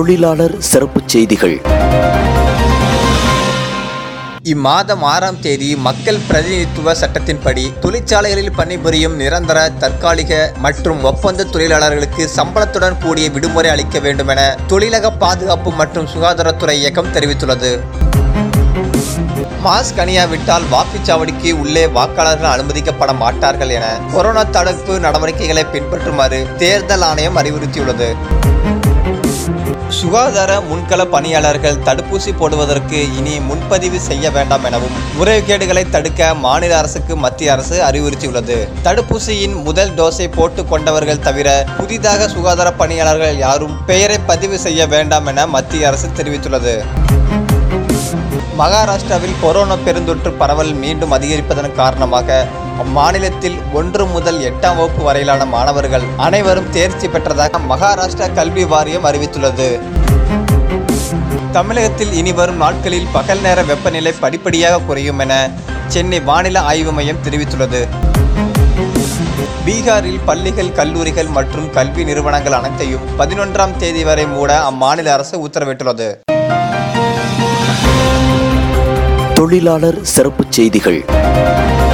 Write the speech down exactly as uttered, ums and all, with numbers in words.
தொழிலாளர் சிறப்புச் செய்திகள். இம்மாதம் ஆறாம் தேதி மக்கள் பிரதிநிதித்துவ சட்டத்தின்படி தொழிற்சாலைகளில் பணிபுரியும் நிரந்தர, தற்காலிக மற்றும் ஒப்பந்த தொழிலாளர்களுக்கு சம்பளத்துடன் கூடிய விடுமுறை அளிக்க வேண்டும் என தொழிலக பாதுகாப்பு மற்றும் சுகாதாரத்துறை இயக்கம் தெரிவித்துள்ளது. மாஸ்க் அணியாவிட்டால் வாக்குச்சாவடிக்கு உள்ளே வாக்காளர்கள் அனுமதிக்கப்பட மாட்டார்கள் என கொரோனா தடுப்பு நடவடிக்கைகளை பின்பற்றுமாறு தேர்தல் ஆணையம் அறிவுறுத்தியுள்ளது. சுகாதார முன்கள பணியாளர்கள் தடுப்பூசி போடுவதற்கு இனி முன்பதிவு செய்ய வேண்டாம் எனவும் முறைகேடுகளை தடுக்க மாநில அரசுக்கு மத்திய அரசு அறிவுறுத்தியுள்ளது. தடுப்பூசியின் முதல் டோஸை போட்டுக் கொண்டவர்கள் தவிர புதிதாக சுகாதார பணியாளர்கள் யாரும் பெயரை பதிவு செய்ய வேண்டாம் என மத்திய அரசு தெரிவித்துள்ளது. மகாராஷ்டிராவில் கொரோனா பெருந்தொற்று பரவல் மீண்டும் அதிகரிப்பதன் காரணமாக அம்மாநிலத்தில் ஒன்று முதல் எட்டாம் வகுப்பு வரையிலான மாணவர்கள் அனைவரும் தேர்ச்சி பெற்றதாக மகாராஷ்டிரா கல்வி வாரியம் அறிவித்துள்ளது. தமிழகத்தில் இனி வரும் நாட்களில் பகல் நேர வெப்பநிலை படிப்படியாக குறையும் என சென்னை வானிலை ஆய்வு மையம் தெரிவித்துள்ளது. பீகாரில் பள்ளிகள், கல்லூரிகள் மற்றும் கல்வி நிறுவனங்கள் அனைத்தையும் பதினொன்றாம் தேதி வரை மூட அம்மாநில அரசு உத்தரவிட்டுள்ளது. தொழிலாளர் சிறப்புச் செய்திகள்.